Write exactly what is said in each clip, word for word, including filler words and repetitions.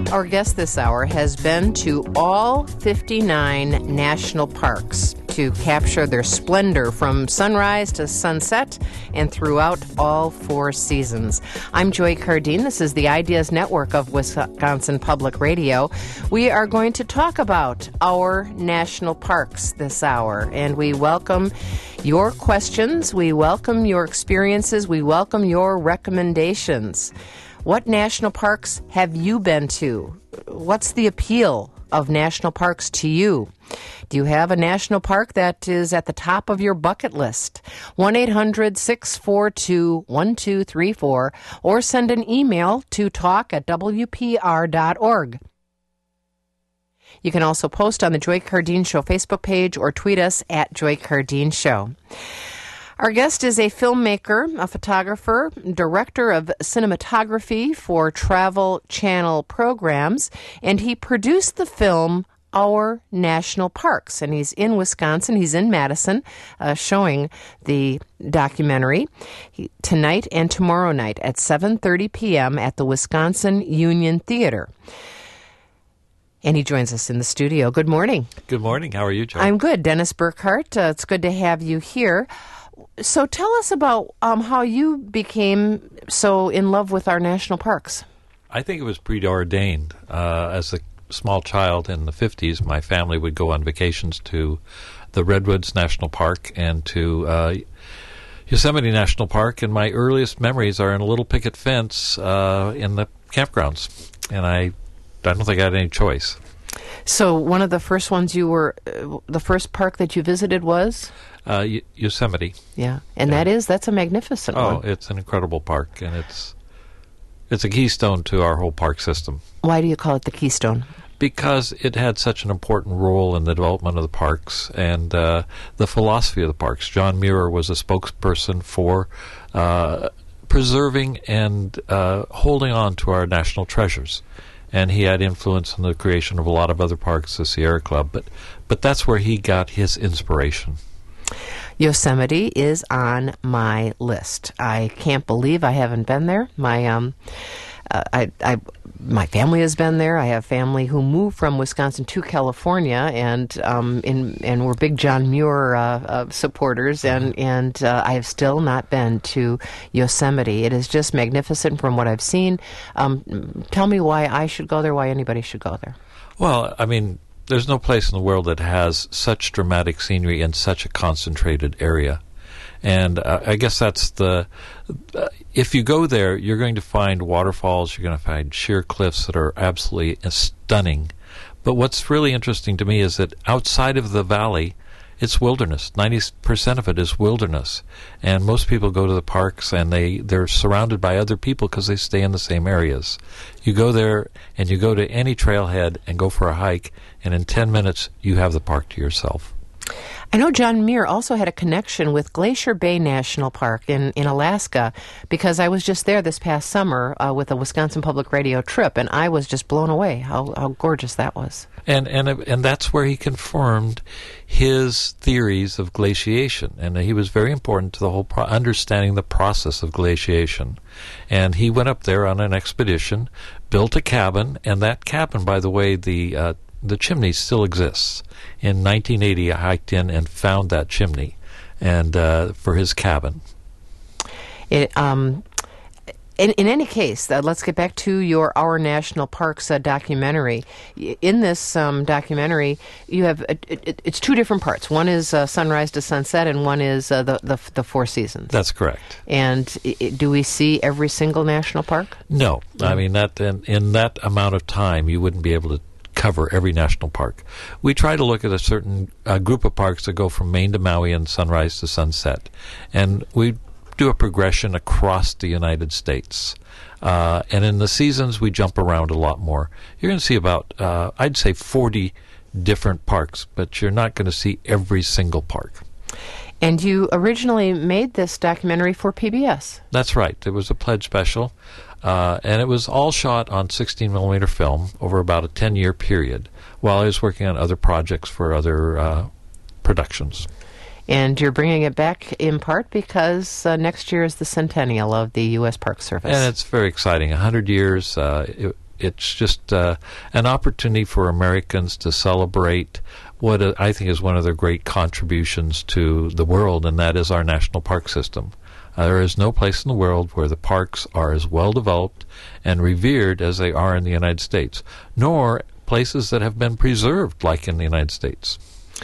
Our guest this hour has been to all fifty-nine national parks to capture their splendor from sunrise to sunset and throughout all four seasons. I'm Joy Cardine. This is the Ideas Network of Wisconsin Public Radio. We are going to talk about our national parks this hour, and we welcome your questions. We welcome your experiences. We welcome your recommendations. What national parks have you been to? What's the appeal of national parks to you? Do you have a national park that is at the top of your bucket list? one eight hundred six four two one two three four or send an email to talk at w p r dot org. You can also post on the Joy Cardine Show Facebook page or tweet us at Joy Cardine Show. Our guest is a filmmaker, a photographer, director of cinematography for Travel Channel programs, and he produced the film Our National Parks. And he's in Wisconsin. He's in Madison, uh, showing the documentary he, tonight and tomorrow night at seven thirty p.m. at the Wisconsin Union Theater. And he joins us in the studio. Good morning. Good morning. How are you, Joe? I'm good. Dennis Burkhart, uh, it's good to have you here. So tell us about um, how you became so in love with our national parks. I think it was preordained. Uh, as a small child in the fifties, my family would go on vacations to the Redwoods National Park and to uh, Yosemite National Park, and my earliest memories are in a little picket fence uh, in the campgrounds. And I, I don't think I had any choice. So one of the first ones you were, uh, the first park that you visited was? Uh, y- Yosemite. Yeah, and yeah. that is, that's a magnificent oh, one. Oh, it's an incredible park, and it's it's a keystone to our whole park system. Why do you call it the keystone? Because it had such an important role in the development of the parks and uh, the philosophy of the parks. John Muir was a spokesperson for uh, preserving and uh, holding on to our national treasures. And he had influence in the creation of a lot of other parks, the Sierra Club, but but that's where he got his inspiration. Yosemite is on my list. I can't believe I haven't been there. My um, uh, I, I, my family has been there. I have family who moved from Wisconsin to California, and um, in and we're big John Muir uh, uh, supporters. And and uh, I have still not been to Yosemite. It is just magnificent from what I've seen. Um, tell me why I should go there. Why anybody should go there? Well, I mean, there's no place in the world that has such dramatic scenery in such a concentrated area. And uh, I guess that's the... Uh, if you go there, you're going to find waterfalls, you're going to find sheer cliffs that are absolutely stunning. But what's really interesting to me is that outside of the valley, it's wilderness. ninety percent of it is wilderness. And most people go to the parks and they, they're surrounded by other people because they stay in the same areas. You go there and you go to any trailhead and go for a hike, and in ten minutes you have the park to yourself. I know John Muir also had a connection with Glacier Bay National Park in, in Alaska, because I was just there this past summer uh, with a Wisconsin Public Radio trip, and I was just blown away how, how gorgeous that was. And and and that's where he confirmed his theories of glaciation, and he was very important to the whole pro- understanding the process of glaciation. And he went up there on an expedition, built a cabin, and that cabin, by the way, the uh, the chimney still exists. In nineteen eighty, I hiked in and found that chimney, and uh, for his cabin. It, um, in, in any case, uh, let's get back to your Our National Parks uh, documentary. In this um, documentary, you have uh, it, it's two different parts. One is uh, sunrise to sunset, and one is uh, the, the the four seasons. That's correct. And it, do we see every single national park? No, mm-hmm. I mean that in, in that amount of time, you wouldn't be able to cover every national park. We try to look at a certain uh, group of parks that go from Maine to Maui and sunrise to sunset, and we do a progression across the United States. Uh, and in the seasons, we jump around a lot more. You're going to see about, uh, I'd say, forty different parks, but you're not going to see every single park. And you originally made this documentary for P B S. That's right. It was a pledge special. Uh, and it was all shot on sixteen millimeter film over about a ten-year period while I was working on other projects for other uh, productions. And you're bringing it back in part because uh, next year is the centennial of the U S Park Service. And it's very exciting. one hundred years, uh, it, it's just uh, an opportunity for Americans to celebrate what uh, I think is one of their great contributions to the world, and that is our national park system. Uh, there is no place in the world where the parks are as well developed and revered as they are in the United States, nor places that have been preserved like in the United States.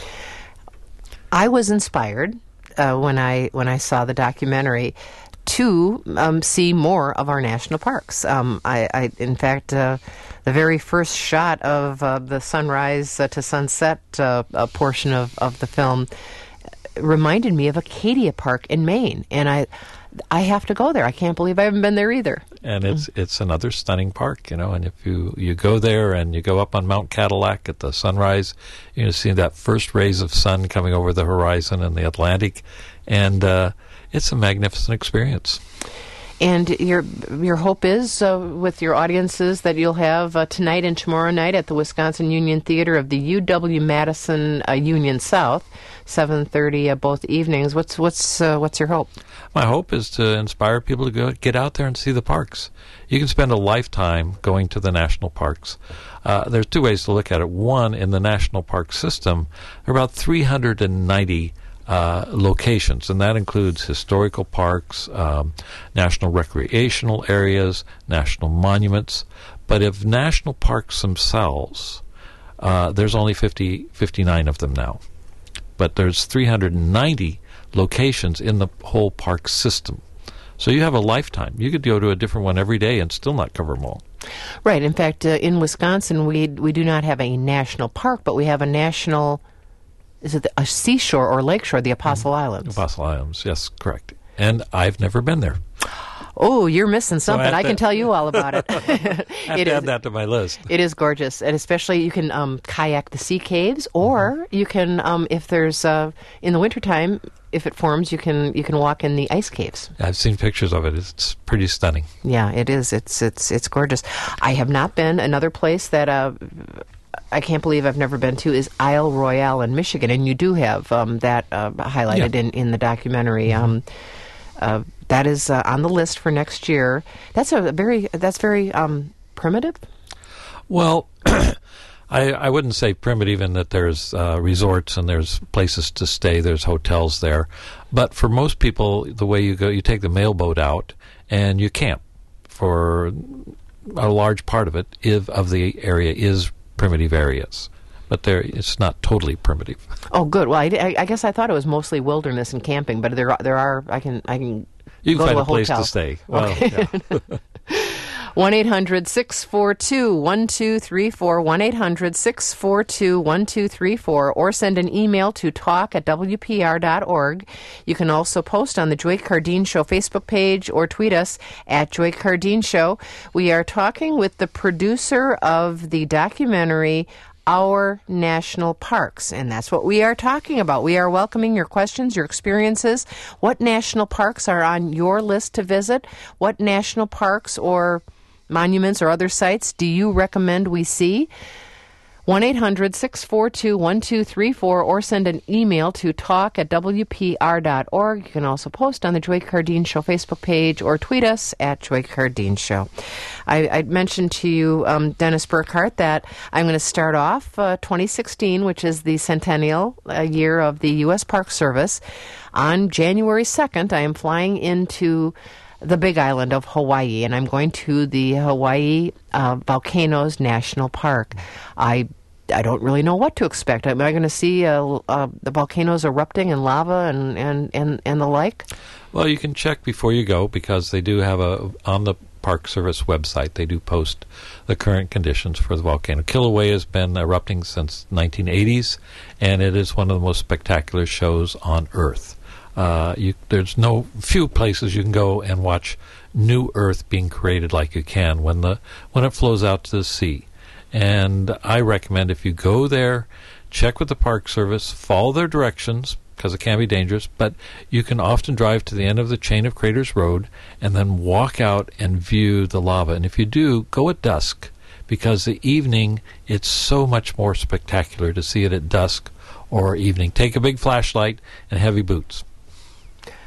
I was inspired uh, when I when I saw the documentary to um, see more of our national parks. Um, I, I, in fact, uh, the very first shot of uh, the sunrise uh, to sunset uh, uh, portion of, of the film reminded me of Acadia Park in Maine, and I I have to go there. I can't believe I haven't been there either. And it's it's another stunning park, you know. And if you, you go there and you go up on Mount Cadillac at the sunrise, you're going to see that first rays of sun coming over the horizon in the Atlantic, and uh, it's a magnificent experience. And your your hope is, uh, with your audiences that you'll have uh, tonight and tomorrow night at the Wisconsin Union Theater of the U W-Madison uh, Union South, seven thirty uh, both evenings. What's what's uh, what's your hope? My hope is to inspire people to go get out there and see the parks. You can spend a lifetime going to the national parks. Uh, there's two ways to look at it. One, in the national park system, there are about three hundred ninety Uh, locations, and that includes historical parks, um, national recreational areas, national monuments. But if national parks themselves, uh, there's only fifty, fifty-nine of them now. But there's three hundred ninety locations in the whole park system. So you have a lifetime. You could go to a different one every day and still not cover them all. Right. In fact, uh, in Wisconsin, we we do not have a national park, but we have a national... Is it a seashore or lakeshore, the Apostle mm-hmm. Islands? Apostle Islands, yes, correct. And I've never been there. Oh, you're missing something. So I, I can tell you all about it. I have it to is, add that to my list. It is gorgeous. And especially you can um, kayak the sea caves, or mm-hmm. you can, um, if there's, uh, in the wintertime, if it forms, you can you can walk in the ice caves. I've seen pictures of it. It's pretty stunning. Yeah, it is. It's, it's, it's gorgeous. I have not been. Another place that... Uh, I can't believe I've never been to is Isle Royale in Michigan, and you do have um, that uh, highlighted yeah. in, in the documentary. Mm-hmm. Um, uh, that is uh, on the list for next year. That's a very that's very um, primitive. Well, I, I wouldn't say primitive in that there's uh, resorts and there's places to stay, there's hotels there, but for most people, the way you go, you take the mailboat out and you camp. For a large part of it, if, of the area is primitive areas, but there it's not totally primitive. Oh, good. Well, I, I guess I thought it was mostly wilderness and camping, but there are, there are I can I can you can go find to a, a place hotel. to stay. Well, okay. yeah. one eight hundred six four two one two three four, one eight hundred six four two one two three four, or send an email to talk at w p r dot org. You can also post on the Joy Cardine Show Facebook page or tweet us at Joy Cardine Show. We are talking with the producer of the documentary Our National Parks, and that's what we are talking about. We are welcoming your questions, your experiences. What national parks are on your list to visit? What national parks or monuments or other sites do you recommend we see? one eight hundred six four two one two three four, or send an email to talk at w p r dot org. You can also post on the Joy Cardine Show Facebook page or tweet us at Joy Cardine Show. I, I mentioned to you, um, Dennis Burkhart, that I'm going to start off uh, twenty sixteen, which is the centennial uh, year of the U S Park Service. On January second, I am flying into the Big Island of Hawaii, and I'm going to the Hawaii uh, Volcanoes National Park. I I don't really know what to expect. Am I going to see uh, uh, the volcanoes erupting and lava and, and, and, and the like? Well, you can check before you go, because they do have a, on the Park Service website, they do post the current conditions for the volcano. Kilauea has been erupting since nineteen eighties, and it is one of the most spectacular shows on Earth. Uh, you, there's no few places you can go and watch new Earth being created like you can when the when it flows out to the sea. And I recommend, if you go there, check with the Park Service, follow their directions, because it can be dangerous, but you can often drive to the end of the Chain of Craters Road and then walk out and view the lava. And if you do, go at dusk, because the evening, it's so much more spectacular to see it at dusk or evening. Take a big flashlight and heavy boots.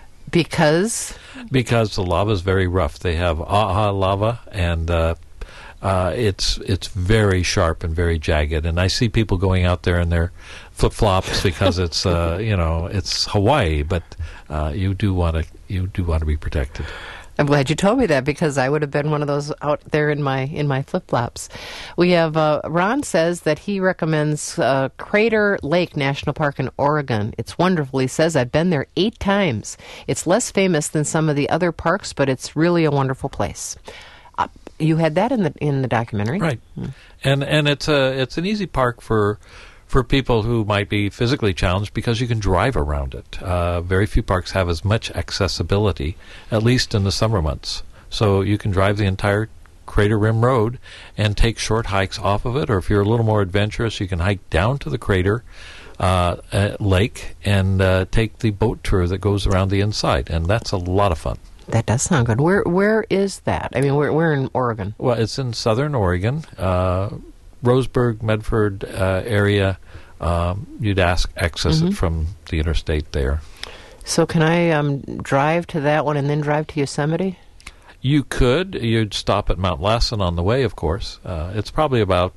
Because? Because the lava is very rough. They have aha lava, and uh, uh, it's it's very sharp and very jagged. And I see people going out there in their flip flops because it's uh, you know it's Hawaii, but uh, you do want to you do want to be protected. I'm glad you told me that because I would have been one of those out there in my in my flip flops. We have uh, Ron says that he recommends uh, Crater Lake National Park in Oregon. It's wonderful. He says I've been there eight times. It's less famous than some of the other parks, but it's really a wonderful place. Uh, you had that in the in the documentary, right? Mm. And and it's a it's an easy park for. for people who might be physically challenged because you can drive around it. Uh, very few parks have as much accessibility, at least in the summer months. So you can drive the entire Crater Rim Road and take short hikes off of it, or if you're a little more adventurous, you can hike down to the crater uh, uh, lake and uh, take the boat tour that goes around the inside, and that's a lot of fun. That does sound good. Where Where is that? I mean, we're, we're in Oregon. Well, it's in southern Oregon, uh, Roseburg, Medford uh, area. Um, you'd ask access Mm-hmm. it from the interstate there. So can I um, drive to that one and then drive to Yosemite? You could. You'd stop at Mount Lassen on the way, of course. Uh, it's probably about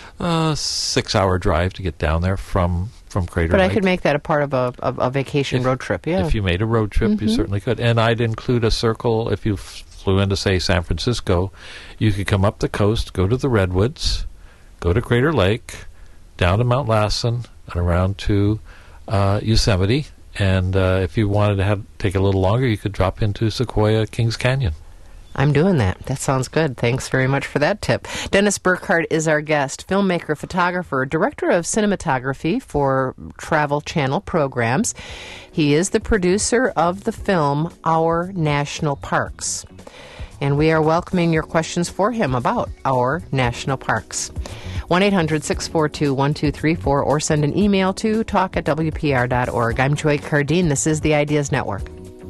a six-hour drive to get down there from, from Crater But Lake. I could make that a part of a, of a vacation if, road trip, yeah. If you made a road trip, Mm-hmm. you certainly could. And I'd include a circle. If you f- flew into, say, San Francisco, you could come up the coast, go to the Redwoods, go to Crater Lake, down to Mount Lassen, and around to uh, Yosemite. And uh, if you wanted to have take a little longer, you could drop into Sequoia Kings Canyon. I'm doing that. That sounds good. Thanks very much for that tip. Dennis Burkhardt is our guest, filmmaker, photographer, director of cinematography for Travel Channel programs. He is the producer of the film Our National Parks. And we are welcoming your questions for him about our national parks. one eight hundred six four two one two three four or send an email to talk at w p r dot org. I'm Joy Cardine. This is the Ideas Network.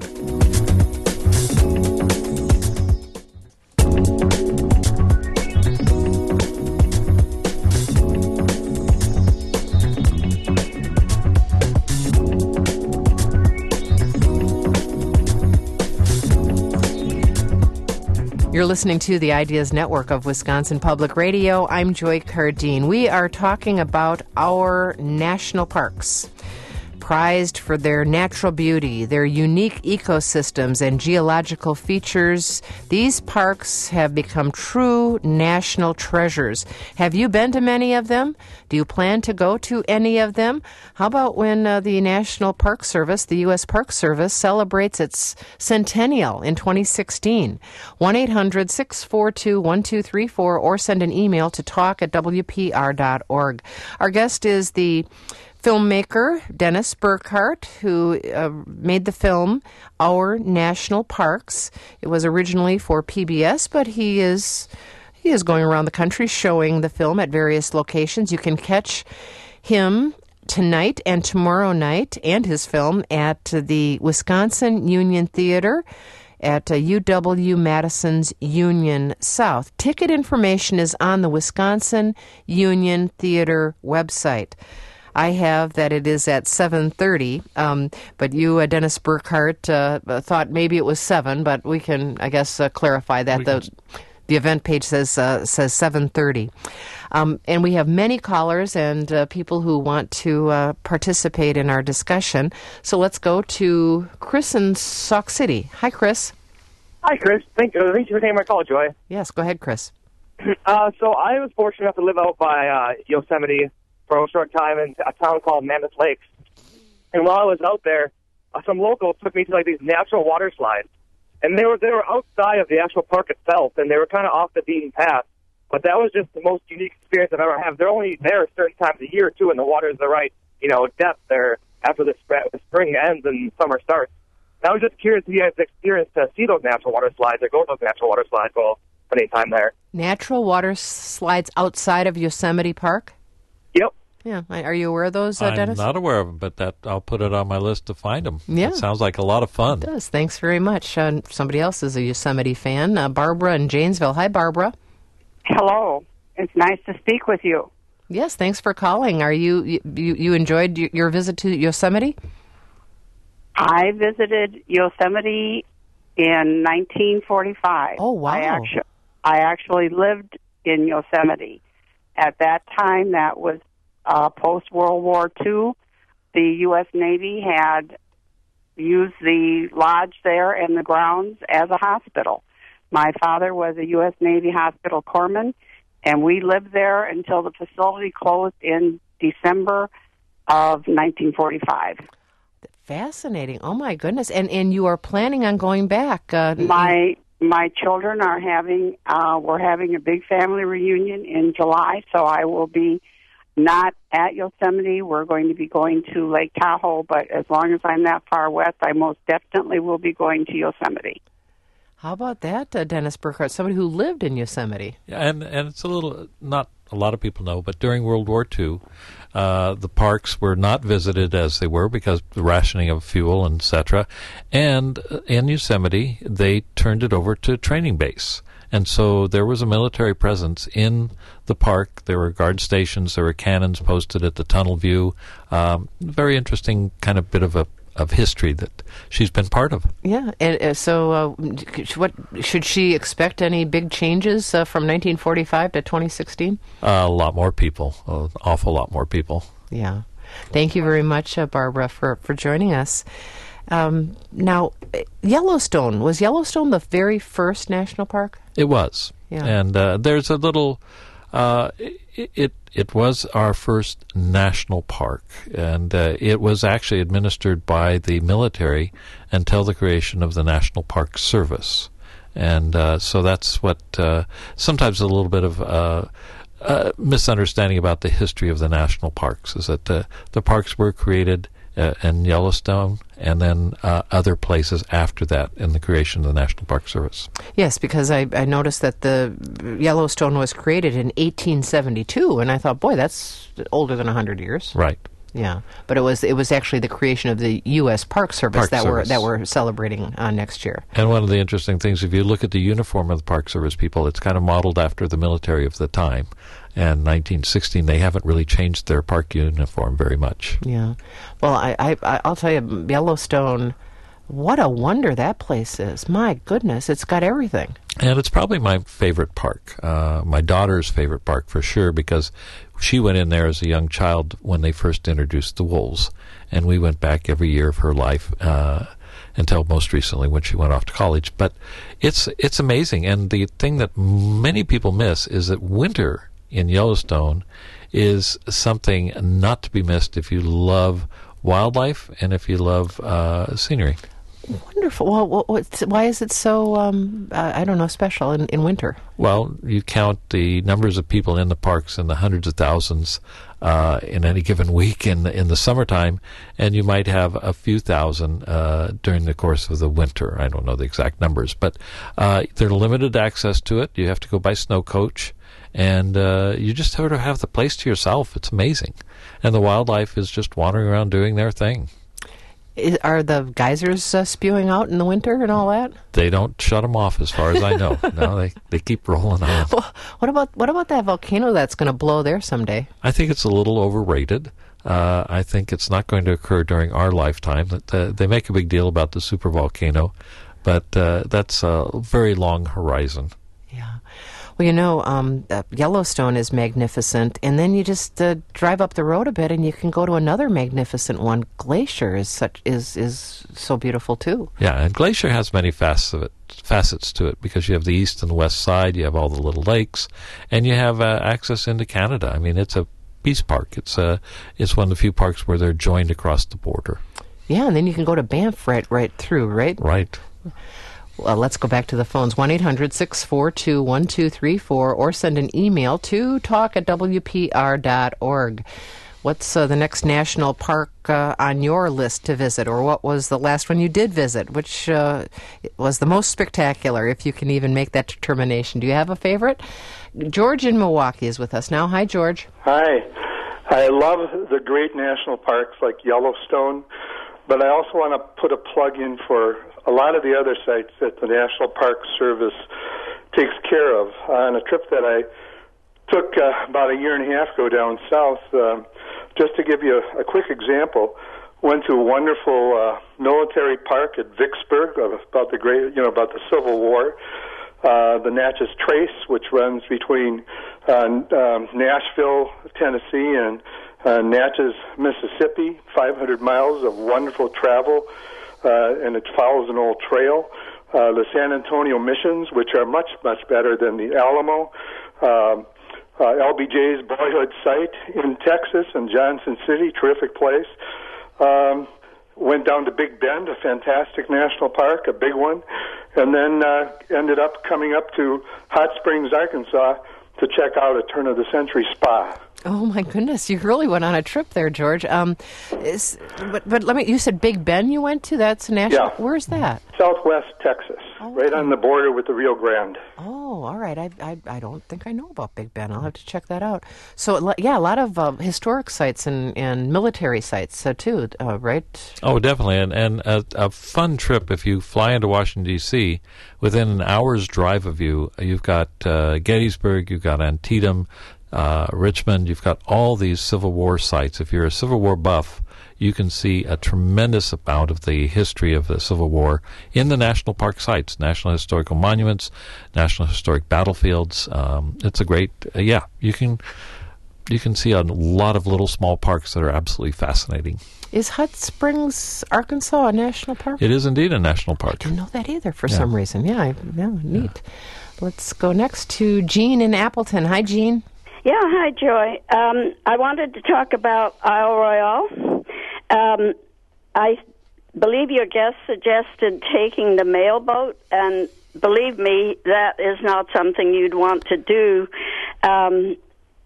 You're listening to the Ideas Network of Wisconsin Public Radio. I'm Joy Cardine. We are talking about our national parks, prized for their natural beauty, their unique ecosystems, and geological features. These parks have become true national treasures. Have you been to many of them? Do you plan to go to any of them? How about when uh, the National Park Service, the U S Park Service, celebrates its centennial in twenty sixteen? one eight hundred six four two one two three four or send an email to talk at w p r dot org. Our guest is the filmmaker Dennis Burkhardt, who uh, made the film Our National Parks. It was originally for P B S, but he is he is going around the country showing the film at various locations. You can catch him tonight and tomorrow night and his film at the Wisconsin Union Theater at uh, U W Madison's Union South. Ticket information is on the Wisconsin Union Theater website. I have that it is at seven thirty, um, but you, uh, Dennis Burkhardt, uh, thought maybe it was seven, but we can, I guess, uh, clarify that. The, the event page says uh, says seven thirty. Um, and we have many callers and uh, people who want to uh, participate in our discussion. So let's go to Chris in Sauk City. Hi, Chris. Hi, Chris. Thank, uh, thank you for taking my call, Joy. Yes, go ahead, Chris. Uh, so I was fortunate enough to live out by uh, Yosemite for a short time in a town called Mammoth Lakes. And while I was out there, uh, some locals took me to like these natural water slides. And they were they were outside of the actual park itself, and they were kind of off the beaten path. But that was just the most unique experience I've ever had. They're only there certain times of year, too, and the water's the right, you know, depth there after the, sp- the spring ends and summer starts. And I was just curious if you guys experienced to see those natural water slides or go to those natural water slides while spending time there. Natural water slides outside of Yosemite Park? Yep. Yeah. Are you aware of those, uh, Dennis? I'm not aware of them, but that I'll put it on my list to find them. Yeah. It sounds like a lot of fun. It does. Thanks very much. Uh, somebody else is a Yosemite fan. Uh, Barbara in Janesville. Hi, Barbara. Hello. It's nice to speak with you. Yes, thanks for calling. Are you you, you enjoyed your visit to Yosemite? I visited Yosemite in nineteen forty-five. Oh, wow. I actually, I actually lived in Yosemite. At that time, that was uh, post-World War Two. The U S Navy had used the lodge there and the grounds as a hospital. My father was a U S Navy hospital corpsman, and we lived there until the facility closed in December of nineteen forty-five. Fascinating. Oh, my goodness. And and you are planning on going back? Uh, my my children are having, uh, we're having a big family reunion in July, so I will be not at Yosemite. We're going to be going to Lake Tahoe, but as long as I'm that far west, I most definitely will be going to Yosemite. How about that, uh, Dennis Burkhart, somebody who lived in Yosemite? Yeah, and, and it's a little, not a lot of people know, but during World War Two, uh, the parks were not visited as they were because of the rationing of fuel, and et cetera. And in Yosemite, they turned it over to training base. And so there was a military presence in the park. There were guard stations. There were cannons posted at the tunnel view. Um, very interesting kind of bit of a of history that she's been part of. Yeah, and uh, so uh, what should she expect? Any big changes uh, from nineteen forty-five to twenty sixteen? Uh, a lot more people, an awful lot more people. Yeah. Thank you very much, uh, Barbara, for, for joining us. Um, now, Yellowstone, was Yellowstone the very first national park? It was. Yeah. And uh, there's a little... Uh, it, it it was our first national park, and uh, it was actually administered by the military until the creation of the National Park Service. And uh, so that's what uh, sometimes a little bit of uh, uh, misunderstanding about the history of the national parks is that uh, the parks were created uh, in Yellowstone and then uh, other places after that in the creation of the National Park Service. Yes, because I, I noticed that the Yellowstone was created in eighteen seventy-two, and I thought, boy, that's older than one hundred years. Right. Yeah, but it was it was actually the creation of the U S Park Service Park that Service. we're that we're celebrating uh, next year. And one of the interesting things, if you look at the uniform of the Park Service people, it's kind of modeled after the military of the time. And nineteen sixteen, they haven't really changed their park uniform very much. Yeah. Well, I, I I'll tell you, Yellowstone, what a wonder that place is. My goodness, it's got everything. And it's probably my favorite park, uh, my daughter's favorite park for sure, because she went in there as a young child when they first introduced the wolves, and we went back every year of her life uh, until most recently when she went off to college. But it's it's amazing, and the thing that many people miss is that winter in Yellowstone is something not to be missed if you love wildlife and if you love uh, scenery. Wonderful. Well, what, what's, why is it so, um, uh, I don't know, special in, in winter? Well, you count the numbers of people in the parks in the hundreds of thousands uh, in any given week in the, in the summertime, and you might have a few thousand uh, during the course of the winter. I don't know the exact numbers, but uh, there's limited access to it. You have to go by snow coach, and uh, you just sort of have the place to yourself. It's amazing. And the wildlife is just wandering around doing their thing. Is, are the geysers uh, spewing out in the winter and all that? They don't shut them off, as far as I know. No, they, they keep rolling on. Well, what about what about that volcano that's going to blow there someday? I think it's a little overrated. Uh, I think it's not going to occur during our lifetime. That uh, they make a big deal about the supervolcano, but uh, that's a very long horizon. Yeah. Well, you know, um, uh, Yellowstone is magnificent, and then you just uh, drive up the road a bit, and you can go to another magnificent one. Glacier is such is is so beautiful too. Yeah, and Glacier has many facets of it, facets to it because you have the east and the west side, you have all the little lakes, and you have uh, access into Canada. I mean, it's a peace park. It's a it's one of the few parks where they're joined across the border. Yeah, and then you can go to Banff right right through, right? Right. Well, let's go back to the phones, one eight hundred six four two one two three four, or send an email to talk at w p r dot org. What's uh, the next national park uh, on your list to visit, or what was the last one you did visit? Which uh, was the most spectacular, if you can even make that determination? Do you have a favorite? George in Milwaukee is with us now. Hi, George. Hi. I love the great national parks like Yellowstone, but I also want to put a plug in for a lot of the other sites that the National Park Service takes care of. On a trip that I took uh, about a year and a half ago down south, uh, just to give you a, a quick example, went to a wonderful uh, military park at Vicksburg, about the great, you know, about the Civil War. uh, the Natchez Trace, which runs between uh, um, Nashville, Tennessee, and uh, Natchez, Mississippi, five hundred miles of wonderful travel, uh, and it follows an old trail. Uh, the San Antonio Missions, which are much, much better than the Alamo. Um, uh, L B J's boyhood site in Texas and Johnson City, terrific place. Um, went down to Big Bend, a fantastic national park, a big one, and then uh, ended up coming up to Hot Springs, Arkansas, to check out a turn-of-the-century spa. Oh my goodness! You really went on a trip there, George. Um, is, but but let me. You said Big Bend. You went to that's a national. Yeah. Where's that? Southwest Texas, oh, right okay. on the border with the Rio Grande. Oh, all right. I, I I don't think I know about Big Bend. I'll have to check that out. So yeah, a lot of uh, historic sites and, and military sites uh, too, uh, right? Oh, definitely, and and a, a fun trip if you fly into Washington D C. Within an hour's drive of you, you've got uh, Gettysburg, you've got Antietam. Uh, Richmond, you've got all these Civil War sites. If you're a Civil War buff, you can see a tremendous amount of the history of the Civil War in the national park sites, National Historical Monuments, National Historic Battlefields. Um, it's a great, uh, yeah, you can you can see a lot of little small parks that are absolutely fascinating. Is Hot Springs, Arkansas, a national park? It is indeed a national park. I didn't know that either for yeah. some reason. Yeah, I, yeah neat. Yeah. Let's go next to Jean in Appleton. Hi, Jean. Yeah, hi, Joy. Um, I wanted to talk about Isle Royale. Um, I believe your guest suggested taking the mail boat, and believe me, that is not something you'd want to do. Um,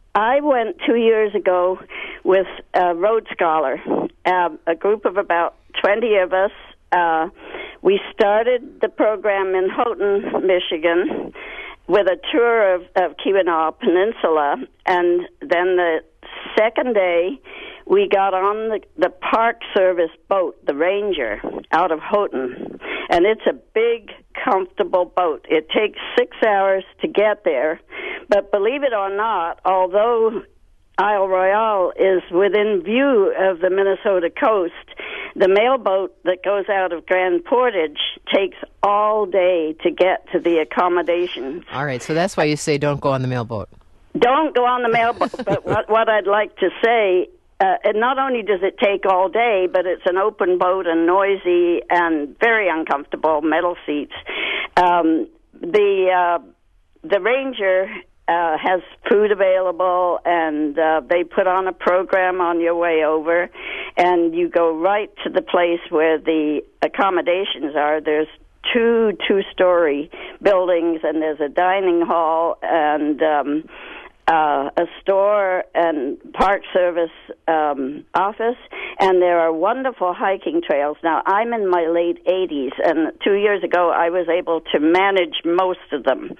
I went two years ago with a Rhodes Scholar, uh, a group of about twenty of us. Uh, we started the program in Houghton, Michigan, with a tour of, of Keweenaw Peninsula, and then the second day we got on the, the Park Service boat, the Ranger, out of Houghton, and it's a big, comfortable boat. It takes six hours to get there, but believe it or not, although Isle Royale is within view of the Minnesota coast, the mailboat that goes out of Grand Portage takes all day to get to the accommodations. All right, so that's why you say don't go on the mailboat. Don't go on the mailboat, but what, what I'd like to say, uh, and not only does it take all day, but it's an open boat and noisy and very uncomfortable, metal seats. Um, the uh, the Ranger Uh, has food available, and uh, they put on a program on your way over, and you go right to the place where the accommodations are. There's two two-story buildings, and there's a dining hall and um, uh, a store and Park Service um, office, and there are wonderful hiking trails. Now, I'm in my late eighties, and two years ago I was able to manage most of them.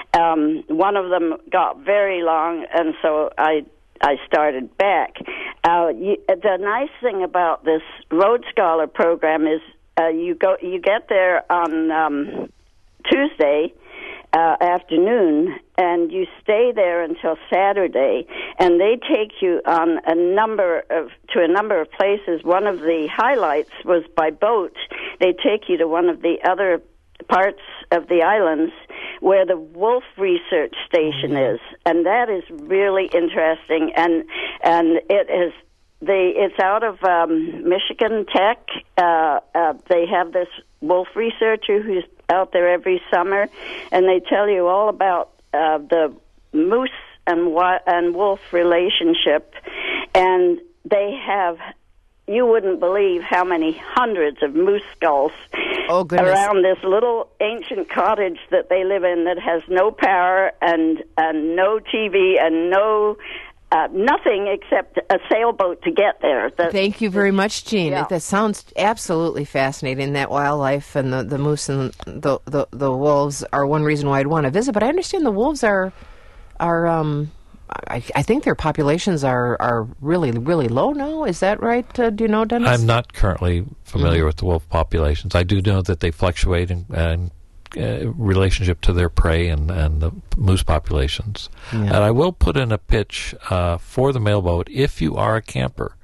Um, one of them got very long, and so I I started back. Uh, you, the nice thing about this Rhodes Scholar program is uh, you go you get there on um, Tuesday uh, afternoon, and you stay there until Saturday, and they take you on a number of to a number of places. One of the highlights was by boat. They take you to one of the other parts of the islands where the Wolf Research Station is, and that is really interesting. And and it is the it's out of um, Michigan Tech. Uh, uh, they have this wolf researcher who's out there every summer, and they tell you all about uh, the moose and wa- and wolf relationship, and they have. You wouldn't believe how many hundreds of moose skulls oh, around this little ancient cottage that they live in that has no power and, and no T V and no uh, nothing except a sailboat to get there. The, Thank you very much, Jean. Yeah. That sounds absolutely fascinating. That wildlife and the, the moose and the, the the wolves are one reason why I'd want to visit. But I understand the wolves are are. Um, I, I think their populations are, are really, really low now. Is that right? Uh, do you know, Dennis? I'm not currently familiar Mm-hmm. with the wolf populations. I do know that they fluctuate in, in uh, relationship to their prey and, and the moose populations. Yeah. And I will put in a pitch uh, for the mailboat if you are a camper,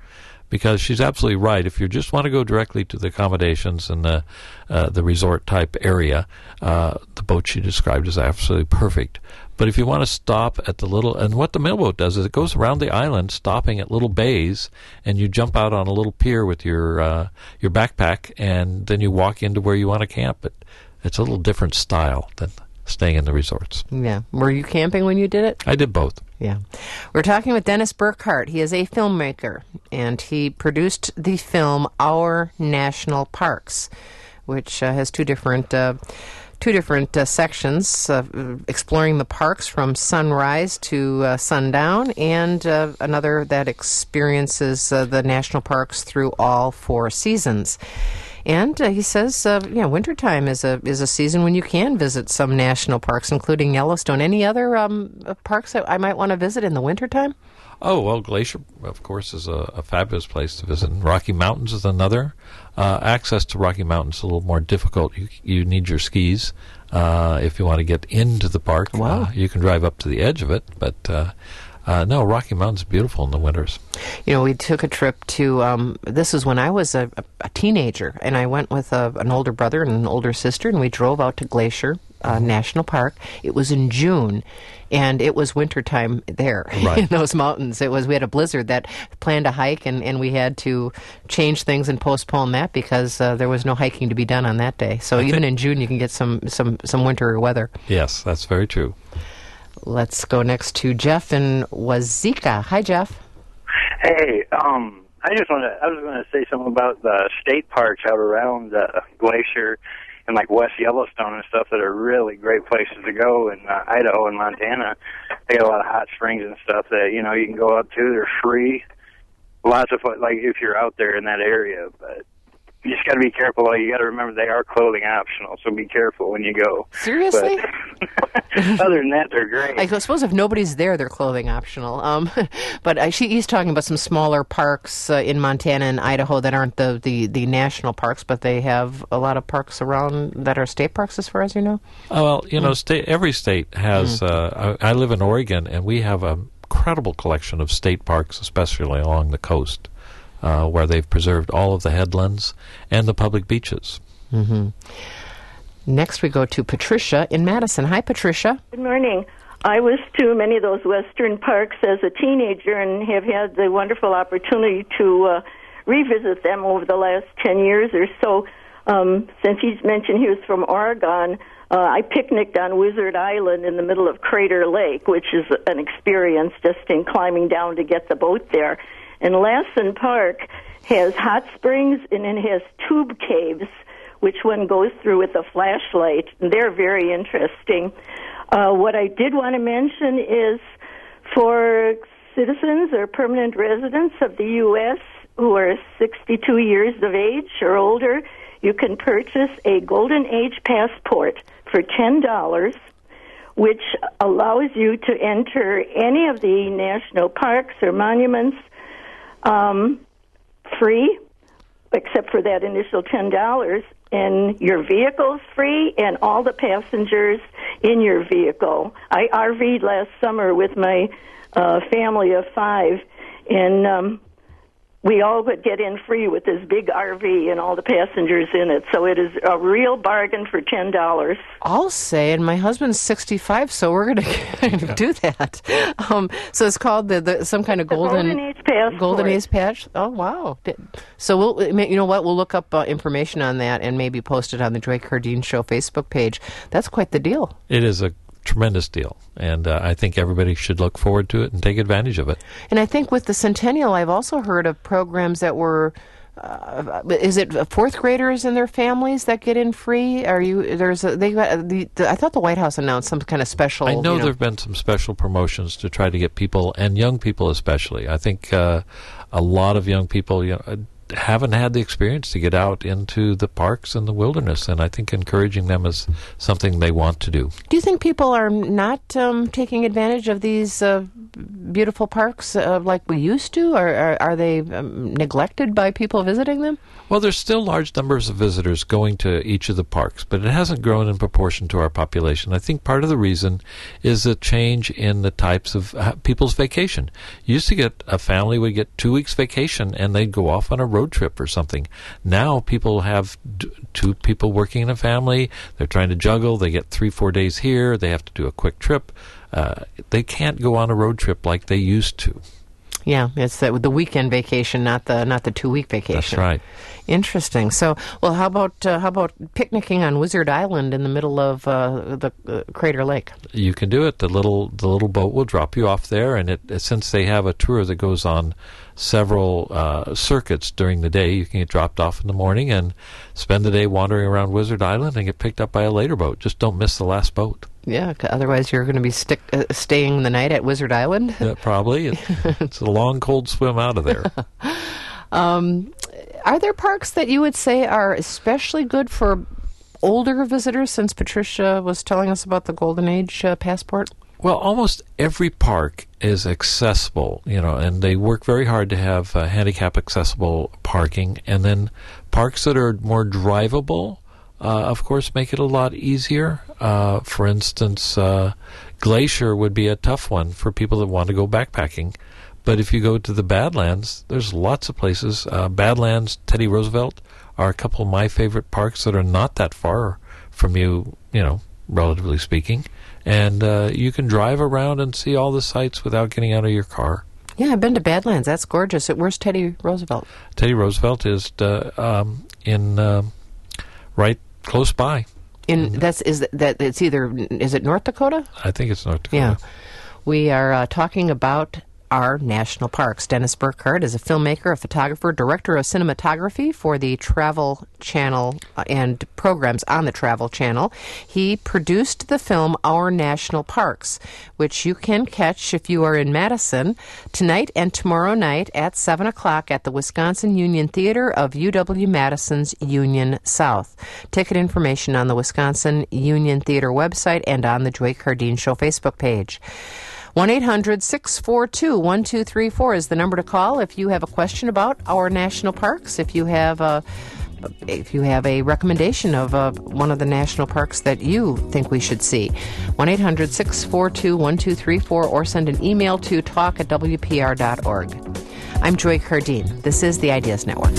because she's absolutely right. If you just want to go directly to the accommodations and the uh, the resort type area, uh, the boat she described is absolutely perfect. But if you want to stop at the little, and what the mailboat does is it goes around the island, stopping at little bays, and you jump out on a little pier with your uh, your backpack, and then you walk into where you want to camp. But it's a little different style than staying in the resorts. Yeah. Were you camping when you did it? I did both. Yeah. We're talking with Dennis Burkhart. He is a filmmaker, and he produced the film Our National Parks, which uh, has two different uh, two different uh, sections, uh, exploring the parks from sunrise to uh, sundown, and uh, another that experiences uh, the national parks through all four seasons. And uh, he says, uh, yeah, wintertime is a is a season when you can visit some national parks, including Yellowstone. Any other um, parks that I might want to visit in the wintertime? Oh, well, Glacier, of course, is a, a fabulous place to visit. And Rocky Mountains is another. Uh, access to Rocky Mountains is a little more difficult. You, you need your skis uh, if you want to get into the park. Wow. Uh, you can drive up to the edge of it, but uh, uh, no, Rocky Mountains is beautiful in the winters. You know, we took a trip to, um, this is when I was a, a teenager, and I went with a, an older brother and an older sister, and we drove out to Glacier uh, National Park. It was in June, and it was wintertime there right. in those mountains. It was, we had a blizzard that planned a hike, and, and we had to change things and postpone that because uh, there was no hiking to be done on that day. So I even in June, you can get some, some, some winter weather. Yes, that's very true. Let's go next to Jeff in Wazeeka. Hi, Jeff. Hey, um, I just want to, I was going to say something about the state parks out around uh, Glacier and like West Yellowstone and stuff that are really great places to go in uh, Idaho and Montana. They got a lot of hot springs and stuff that, you know, you can go up to. They're free. Lots of fun, like if you're out there in that area, but you just got to be careful. Though. You got to remember they are clothing optional, so be careful when you go. Seriously? But, other than that, they're great. I suppose if nobody's there, they're clothing optional. Um, but I, she, he's talking about some smaller parks uh, in Montana and Idaho that aren't the, the, the national parks, but they have a lot of parks around that are state parks, as far as you know. Oh, well, you mm. know, state every state has. Mm. Uh, I, I live in Oregon, and we have an incredible collection of state parks, especially along the coast. Uh, where they've preserved all of the headlands and the public beaches. Mm-hmm. Next we go to Patricia in Madison. Hi, Patricia. Good morning. I was to many of those western parks as a teenager and have had the wonderful opportunity to uh, revisit them over the last ten years or so. Um, since he's mentioned he was from Oregon, uh, I picnicked on Wizard Island in the middle of Crater Lake, which is an experience just in climbing down to get the boat there. And Lassen Park has hot springs, and it has tube caves, which one goes through with a flashlight. And they're very interesting. Uh, what I did want to mention is for citizens or permanent residents of the U S who are sixty-two years of age or older, you can purchase a Golden Age passport for ten dollars, which allows you to enter any of the national parks or monuments Um, free, except for that initial ten dollars, and your vehicle's free, and all the passengers in your vehicle. I R V'd last summer with my uh, family of five, and um, we all would get in free with this big R V and all the passengers in it. So it is a real bargain for ten dollars. I'll say, and my husband's sixty-five, so we're going to do that. Um, so it's called the, the some kind of the golden Golden Age passport. Golden Age patch. Oh wow! So we'll, you know what? We'll look up uh, information on that and maybe post it on the Joy Cardine Show Facebook page. That's quite the deal. It is a tremendous deal, and uh, I think everybody should look forward to it and take advantage of it. And I think with the Centennial, I've also heard of programs that were. Uh, is it fourth graders and their families that get in free? Are you there's a, they the, the I thought the White House announced some kind of special. I know, you know there have been some special promotions to try to get people, and young people especially. I think uh, a lot of young people, you know, haven't had the experience to get out into the parks and the wilderness, and I think encouraging them is something they want to do. Do you think people are not um, taking advantage of these uh, beautiful parks uh, like we used to, or are, are they um, neglected by people visiting them? Well, there's still large numbers of visitors going to each of the parks, but it hasn't grown in proportion to our population. I think part of the reason is a change in the types of uh, people's vacation. You used to get, a family would get two weeks vacation and they'd go off on a road trip or something. Now people have d- two people working in a family. They're trying to juggle. They get three, four days here. They have to do a quick trip. Uh, they can't go on a road trip like they used to. Yeah, it's the, the weekend vacation, not the not the two week vacation. That's right. Interesting. So, well, how about uh, how about picnicking on Wizard Island in the middle of uh, the uh, Crater Lake? You can do it. The little the little boat will drop you off there, and it since they have a tour that goes on several uh, circuits during the day, you can get dropped off in the morning and spend the day wandering around Wizard Island and get picked up by a later boat. Just don't miss the last boat. Yeah, otherwise you're going to be stick, uh, staying the night at Wizard Island? Yeah, probably. It, it's a long, cold swim out of there. um, are there parks that you would say are especially good for older visitors, since Patricia was telling us about the Golden Age uh, passport? Well, almost every park is accessible, you know, and they work very hard to have uh, handicap-accessible parking. And then parks that are more drivable, Uh, of course, make it a lot easier. Uh, for instance, uh, Glacier would be a tough one for people that want to go backpacking. But if you go to the Badlands, there's lots of places. Uh, Badlands, Teddy Roosevelt are a couple of my favorite parks that are not that far from you, you know, relatively speaking. And uh, you can drive around and see all the sights without getting out of your car. Yeah, I've been to Badlands. That's gorgeous. Where's Teddy Roosevelt? Teddy Roosevelt is uh, um, in uh, right close by. In mm-hmm. that's is that, that it's either is it North Dakota? I think it's North Dakota. Yeah, we are uh, talking about our national parks. Dennis Burkhardt is a filmmaker, a photographer, director of cinematography for the Travel Channel and programs on the Travel Channel. He produced the film Our National Parks, which you can catch if you are in Madison tonight and tomorrow night at seven o'clock at the Wisconsin Union Theater of U W-Madison's Union South. Ticket information on the Wisconsin Union Theater website and on the Joy Cardine Show Facebook page. one eight hundred six four two one two three four is the number to call if you have a question about our national parks, if you have a, if you have a recommendation of uh, one of the national parks that you think we should see. one eight hundred six four two one two three four or send an email to talk at w p r dot org. I'm Joy Cardine. This is the Ideas Network.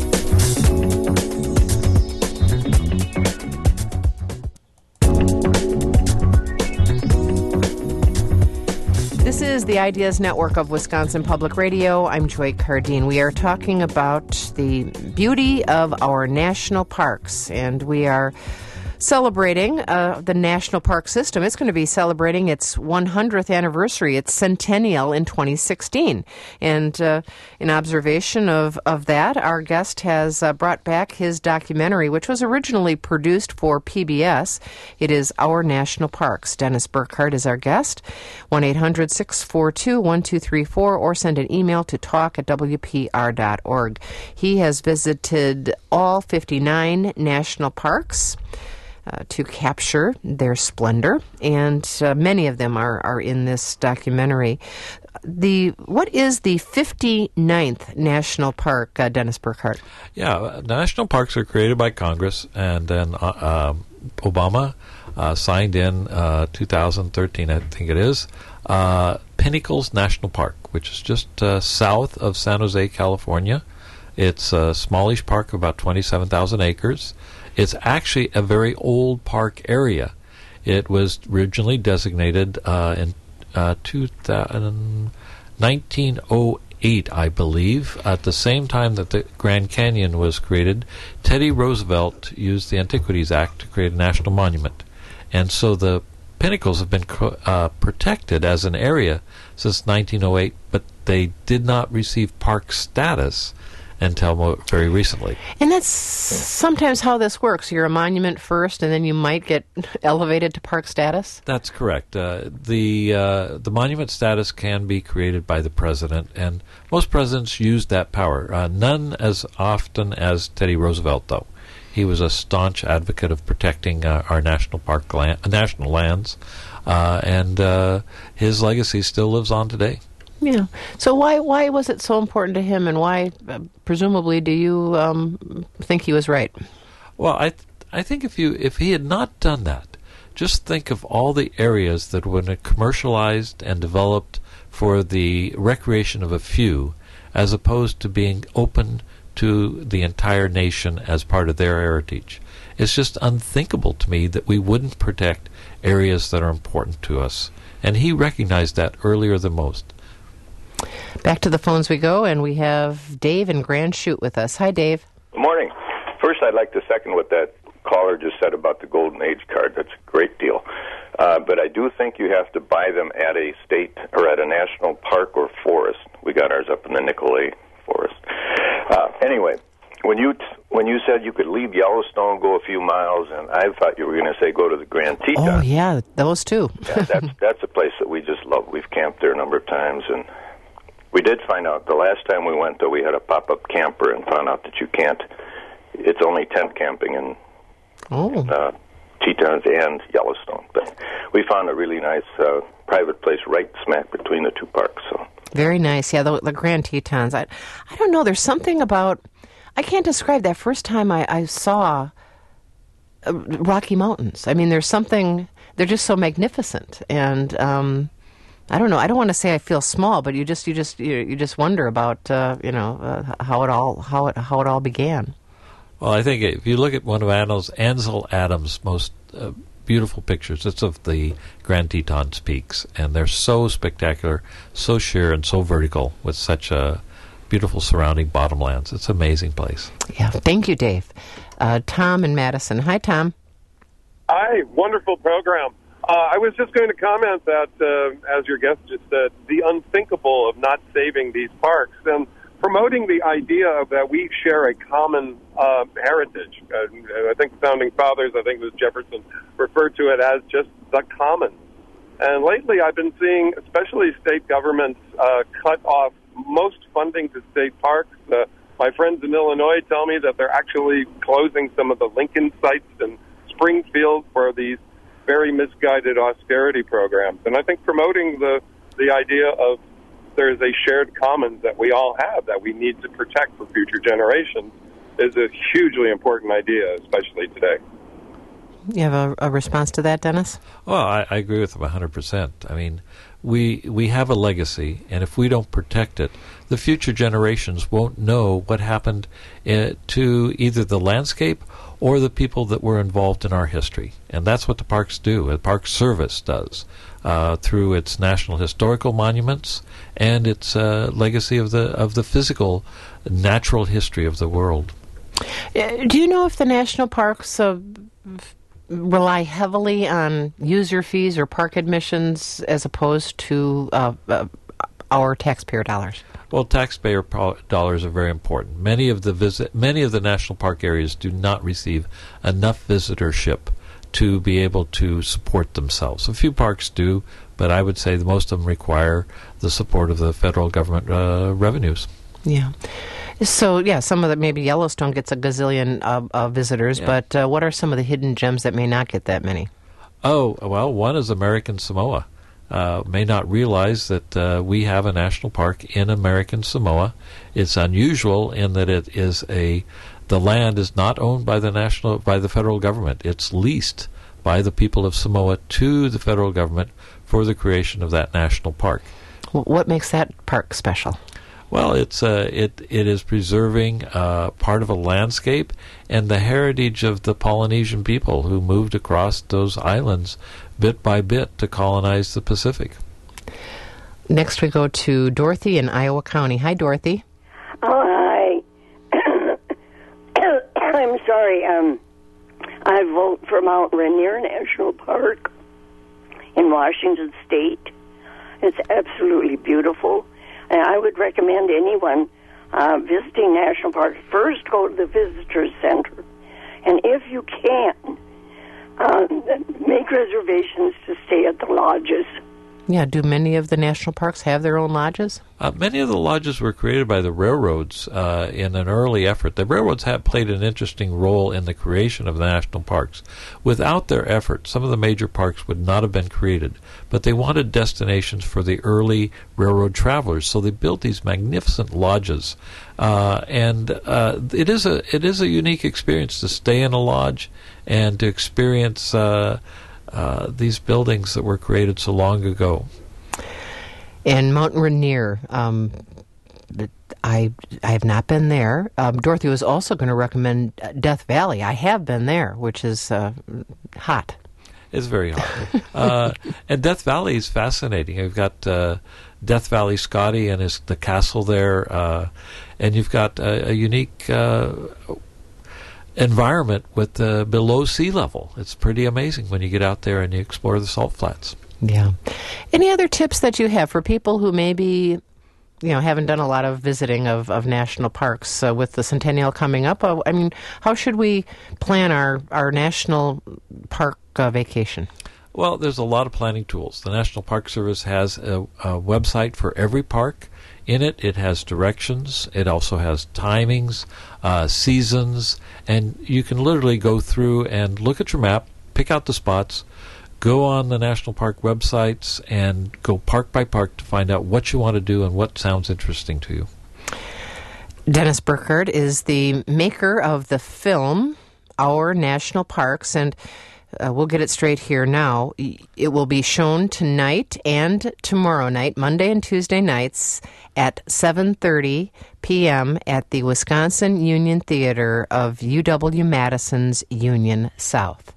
This is the Ideas Network of Wisconsin Public Radio. I'm Joy Cardine. We are talking about the beauty of our national parks, and we are celebrating uh, the national park system. It's going to be celebrating its one hundredth anniversary, its centennial in twenty sixteen. And uh, in observation of, of that, our guest has uh, brought back his documentary, which was originally produced for P B S. It is Our National Parks. Dennis Burkhardt is our guest. one eight hundred six four two one two three four or send an email to talk at w p r dot org. He has visited all fifty-nine national parks Uh, to capture their splendor, and uh, many of them are, are in this documentary. The what is the fifty-ninth national park, uh, Dennis Burkhardt? Yeah, uh, national parks are created by Congress, and then uh, uh, Obama uh, signed in uh, two thousand thirteen, I think it is, uh, Pinnacles National Park, which is just uh, south of San Jose, California. It's a smallish park of about twenty-seven thousand acres. It's actually a very old park area. It was originally designated uh, in uh, two thousand, nineteen oh eight, I believe. At the same time that the Grand Canyon was created, Teddy Roosevelt used the Antiquities Act to create a national monument. And so the Pinnacles have been uh, protected as an area since nineteen oh eight, but they did not receive park status until mo- very recently. And that's sometimes how this works. You're a monument first, and then you might get elevated to park status? That's correct. Uh, the uh, the monument status can be created by the president, and most presidents use that power. Uh, none as often as Teddy Roosevelt, though. He was a staunch advocate of protecting uh, our national park land, national lands, uh, and uh, his legacy still lives on today. Yeah. So why why was it so important to him, and why, uh, presumably, do you um, think he was right? Well, I th- I think if you if he had not done that, just think of all the areas that were commercialized and developed for the recreation of a few, as opposed to being open to the entire nation as part of their heritage. It's just unthinkable to me that we wouldn't protect areas that are important to us. And he recognized that earlier than most. Back to the phones we go, and we have Dave in Grand Chute with us. Hi, Dave. Good morning. First, I'd like to second what that caller just said about the Golden Age card. That's a great deal. Uh, but I do think you have to buy them at a state or at a national park or forest. We got ours up in the Nicolay Forest. Uh, anyway, when you t- when you said you could leave Yellowstone, go a few miles, and I thought you were going to say go to the Grand Teton. Oh, yeah, those two. yeah, that's, that's a place that we just love. We've camped there a number of times, and we did find out the last time we went, though, we had a pop-up camper and found out that you can't. It's only tent camping in, oh. in uh, Tetons and Yellowstone. But we found a really nice uh, private place right smack between the two parks. So very nice. Yeah, the, the Grand Tetons. I, I don't know. There's something about, I can't describe that first time I, I saw uh, Rocky Mountains. I mean, there's something, they're just so magnificent. And um, I don't know. I don't want to say I feel small, but you just you just you, you just wonder about uh, you know uh, how it all how it how it all began. Well, I think if you look at one of Ansel, Ansel Adams' most uh, beautiful pictures, it's of the Grand Tetons peaks, and they're so spectacular, so sheer and so vertical, with such a beautiful surrounding bottomlands. It's an amazing place. Yeah, thank you, Dave. Uh, Tom in Madison. Hi, Tom. Hi, wonderful program. Uh, I was just going to comment that, uh, as your guest just said, the unthinkable of not saving these parks and promoting the idea of that we share a common uh, heritage. Uh, I think the Founding Fathers, I think it was Jefferson, referred to it as just the commons. And lately I've been seeing, especially state governments, uh, cut off most funding to state parks. Uh, my friends in Illinois tell me that they're actually closing some of the Lincoln sites in Springfield for these very misguided austerity programs. And I think promoting the, the idea of there's a shared commons that we all have that we need to protect for future generations is a hugely important idea, especially today. You have a, a response to that, Dennis? Well, I, I agree with him one hundred percent. I mean, we we have a legacy, and if we don't protect it, the future generations won't know what happened uh, to either the landscape or the people that were involved in our history. And that's what the parks do, the Park Service does, uh, through its national historical monuments and its uh, legacy of the of the physical, natural history of the world. Uh, do you know if the national parks uh, f- rely heavily on user fees or park admissions as opposed to uh, uh, our taxpayer dollars? Well, taxpayer pro- dollars are very important. Many of the visit, many of the national park areas do not receive enough visitorship to be able to support themselves. A few parks do, but I would say that most of them require the support of the federal government uh, revenues. Yeah. So, yeah, some of the, maybe Yellowstone gets a gazillion uh, uh, visitors, yeah. but uh, what are some of the hidden gems that may not get that many? Oh, well, one is American Samoa. Uh, may not realize that uh, we have a national park in American Samoa. It's unusual in that it is a the land is not owned by the national by the federal government. It's leased by the people of Samoa to the federal government for the creation of that national park. What makes that park special? Well, it's uh, it it is preserving uh, part of a landscape and the heritage of the Polynesian people who moved across those islands bit by bit to colonize the Pacific. Next we go to Dorothy in Iowa County. Hi, Dorothy. Oh, hi. I'm sorry. Um, I vote for Mount Rainier National Park in Washington State. It's absolutely beautiful. And I would recommend anyone uh, visiting national parks, first go to the visitor center. And if you can, uh, make reservations to stay at the lodges. Yeah, do many of the national parks have their own lodges? Uh, many of the lodges were created by the railroads uh, in an early effort. The railroads have played an interesting role in the creation of the national parks. Without their effort, some of the major parks would not have been created, but they wanted destinations for the early railroad travelers, so they built these magnificent lodges. Uh, and uh, it is a it is a unique experience to stay in a lodge and to experience uh, uh, these buildings that were created so long ago. And Mount Rainier, um, I I have not been there. Um, Dorothy was also going to recommend Death Valley. I have been there, which is uh, hot. It's very hot. uh, and Death Valley is fascinating. You've got uh, Death Valley Scotty and his the castle there, uh, and you've got a, a unique uh, environment with uh, below sea level. It's pretty amazing when you get out there and you explore the salt flats. Yeah. Any other tips that you have for people who maybe, you know, haven't done a lot of visiting of, of national parks uh, with the centennial coming up? Uh, I mean, how should we plan our, our national park uh, vacation? Well, there's a lot of planning tools. The National Park Service has a, a website for every park. In it, it has directions. It also has timings, uh, seasons, and you can literally go through and look at your map, pick out the spots, go on the national park websites and go park by park to find out what you want to do and what sounds interesting to you. Dennis Burkhardt is the maker of the film, Our National Parks, and uh, we'll get it straight here now. It will be shown tonight and tomorrow night, Monday and Tuesday nights, at seven thirty p.m. at the Wisconsin Union Theater of U W-Madison's Union South.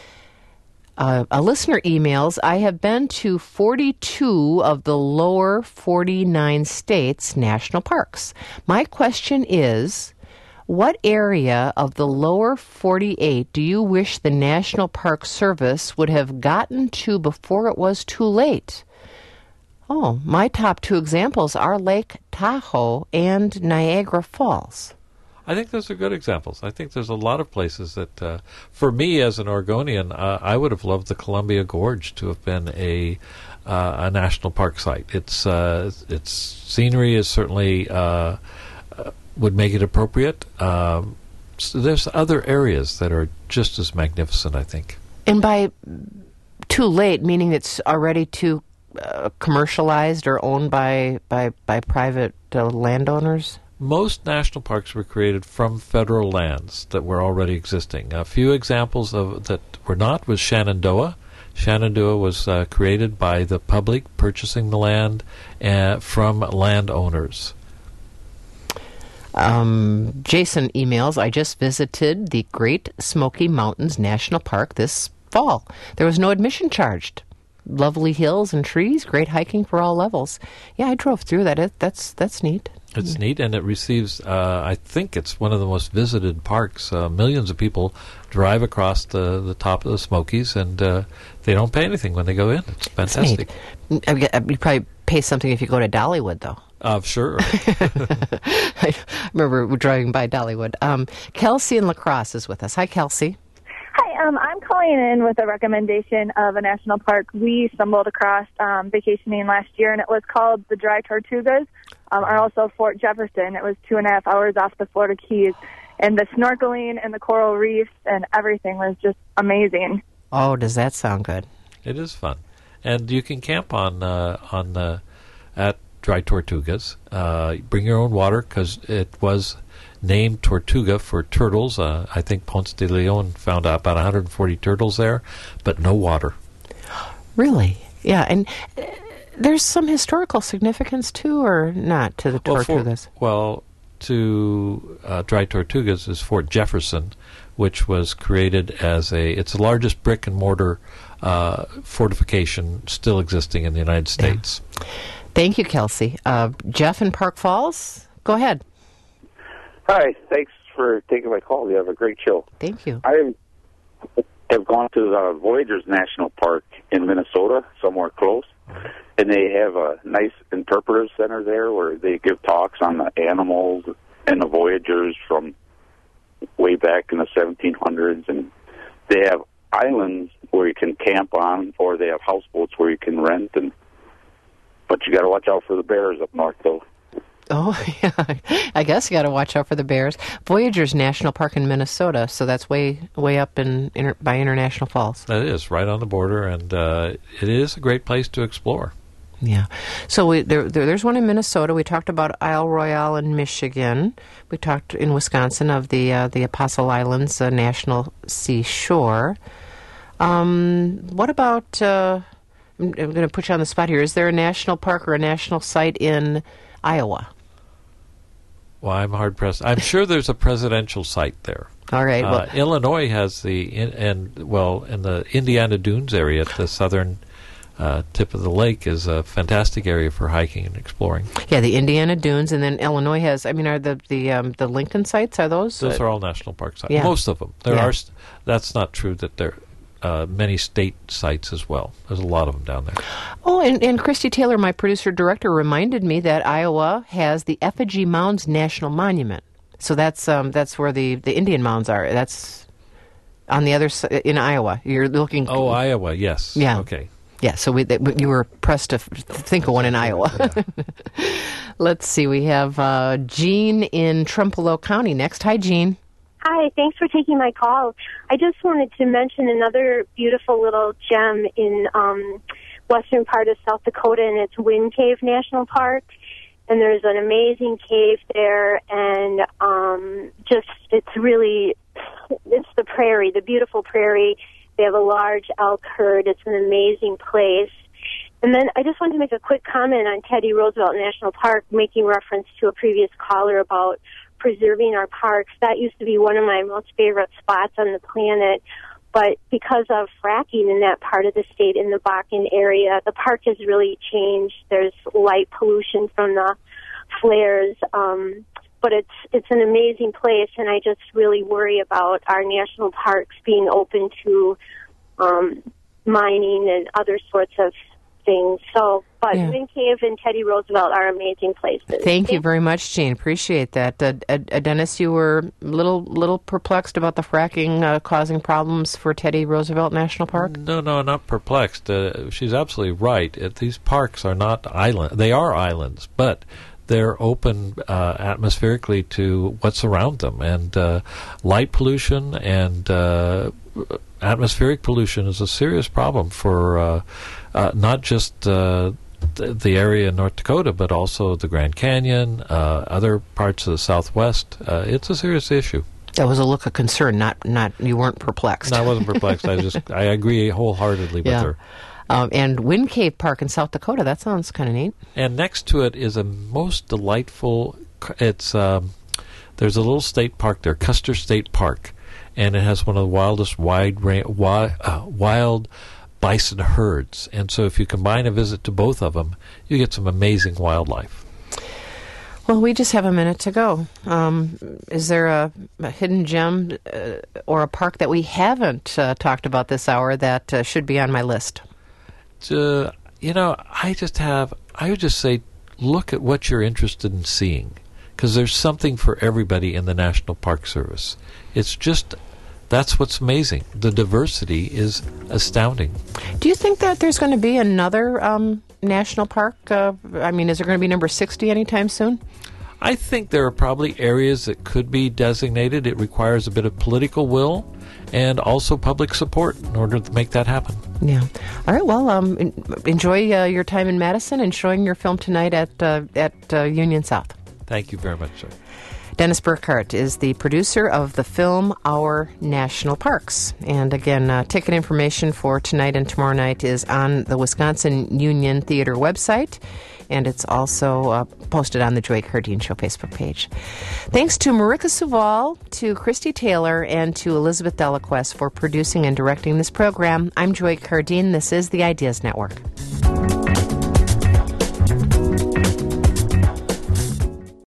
Uh, a listener emails, I have been to forty-two of the lower forty-nine states' national parks. My question is, what area of the lower forty-eight do you wish the National Park Service would have gotten to before it was too late? Oh, my top two examples are Lake Tahoe and Niagara Falls. I think those are good examples. I think there's a lot of places that, uh, for me as an Oregonian, uh, I would have loved the Columbia Gorge to have been a uh, a national park site. Its uh, its scenery is certainly uh, uh, would make it appropriate. Um, so there's other areas that are just as magnificent, I think. And by too late, meaning it's already too uh, commercialized or owned by by by private uh, landowners. Most national parks were created from federal lands that were already existing. A few examples of that were not was Shenandoah. Shenandoah was uh, created by the public purchasing the land uh, from landowners. Um, Jason emails, I just visited the Great Smoky Mountains National Park this fall. There was no admission charged. Lovely hills and trees, great hiking for all levels. Yeah, I drove through that. It, that's that's neat. It's neat, and it receives, uh, I think it's one of the most visited parks. Uh, millions of people drive across the, the top of the Smokies, and uh, they don't pay anything when they go in. It's fantastic. You probably pay something if you go to Dollywood, though. Uh, sure. I remember driving by Dollywood. Um, Kelsey in La Crosse is with us. Hi, Kelsey. Hi, um, I'm calling in with a recommendation of a national park we stumbled across um, vacationing last year, and it was called the Dry Tortugas, um, or also Fort Jefferson. It was two and a half hours off the Florida Keys, and the snorkeling and the coral reefs and everything was just amazing. Oh, does that sound good? It is fun, and you can camp on uh, on uh, at Dry Tortugas. Uh, bring your own water because it was named Tortuga for turtles. Uh, I think Ponce de Leon found out about one hundred forty turtles there, but no water. Really? Yeah, and uh, there's some historical significance too, or not, to the Tortugas? Well, for, well to uh, Dry Tortugas is Fort Jefferson, which was created as a, it's the largest brick and mortar uh, fortification still existing in the United States. Yeah. Thank you, Kelsey. Uh, Jeff in Park Falls, go ahead. Hi, thanks for taking my call. You have a great show. Thank you. I have gone to the Voyageurs National Park in Minnesota, somewhere close, and they have a nice interpretive center there where they give talks on the animals and the voyagers from way back in the seventeen hundreds, and they have islands where you can camp on, or they have houseboats where you can rent. And but you got to watch out for the bears up north, though. Oh, yeah. I guess you got to watch out for the bears. Voyagers National Park in Minnesota, so that's way way up in, in by International Falls. That is right on the border, and uh, it is a great place to explore. Yeah. So we, there, there, there's one in Minnesota. We talked about Isle Royale in Michigan. We talked in Wisconsin of the uh, the Apostle Islands uh, National Seashore. Um, what about? Uh, I'm, I'm going to put you on the spot here. Is there a national park or a national site in Iowa? Well, I'm hard pressed. I'm sure there's a presidential site there. All right. Well, uh, Illinois has the in, and well in the Indiana Dunes area at the southern uh, tip of the lake is a fantastic area for hiking and exploring. Yeah, the Indiana Dunes, and then Illinois has. I mean, are the the um, the Lincoln sites? Are those? Those uh, are all national park sites. Yeah. Most of them. There Yeah. are. St- that's not true. That there. Uh, many state sites as well. There's a lot of them down there. Oh, and, and Christy Taylor, my producer-director, reminded me that Iowa has the Effigy Mounds National Monument. So that's um, that's where the, the Indian mounds are. That's on the other side in Iowa. You're looking... Oh, Iowa, yes. Yeah. Okay. Yeah, so we, th- you were pressed to f- think of one in Iowa. Yeah. Let's see, we have uh, Jean in Trempealeau County next. Hi, Jean. Hi, thanks for taking my call. I just wanted to mention another beautiful little gem in um, western part of South Dakota, and it's Wind Cave National Park. And there's an amazing cave there, and um, just it's really, it's the prairie, the beautiful prairie. They have a large elk herd. It's an amazing place. And then I just wanted to make a quick comment on Teddy Roosevelt National Park, making reference to a previous caller about preserving our parks. That used to be one of my most favorite spots on the planet, but because of fracking in that part of the state, in the Bakken area, the park has really changed. There's light pollution from the flares, um, but it's it's an amazing place, and I just really worry about our national parks being open to um, mining and other sorts of things. So, but Yeah. Wind Cave and Teddy Roosevelt are amazing places. Thank you very much, Jean. Appreciate that. Uh, uh, Dennis, you were a little, little perplexed about the fracking uh, causing problems for Teddy Roosevelt National Park? No, no, not perplexed. Uh, she's absolutely right. Uh, these parks are not island. They are islands, but they're open uh, atmospherically to what's around them. And uh, light pollution and uh, atmospheric pollution is a serious problem for uh, uh, not just uh, th- the area in North Dakota, but also the Grand Canyon, uh, other parts of the Southwest. Uh, it's a serious issue. That was a look of concern, not, not you weren't perplexed. No, I wasn't perplexed. I just I agree wholeheartedly with Yeah. her. Um, and Wind Cave Park in South Dakota, that sounds kind of neat. And next to it is a most delightful. It's um, there's a little state park there, Custer State Park, and it has one of the wildest wide ra- wi- uh, wild bison herds. And so, if you combine a visit to both of them, you get some amazing wildlife. Well, we just have a minute to go. Um, is there a, a hidden gem uh, or a park that we haven't uh, talked about this hour that uh, should be on my list? Uh, you know, I just have, I would just say, look at what you're interested in seeing, because there's something for everybody in the National Park Service. It's just, that's what's amazing. The diversity is astounding. Do you think that there's going to be another um, national park? Uh, I mean, is there going to be number sixty anytime soon? I think there are probably areas that could be designated. It requires a bit of political will and also public support in order to make that happen. Yeah. All right. Well, um, en- enjoy uh, your time in Madison and showing your film tonight at uh, at uh, Union South. Thank you very much, sir. Dennis Burkhart is the producer of the film Our National Parks. And again, uh, ticket information for tonight and tomorrow night is on the Wisconsin Union Theater website, and it's also uh, posted on the Joy Cardine Show Facebook page. Thanks to Marika Suval, to Christy Taylor, and to Elizabeth Delaquest for producing and directing this program. I'm Joy Cardine. This is the Ideas Network.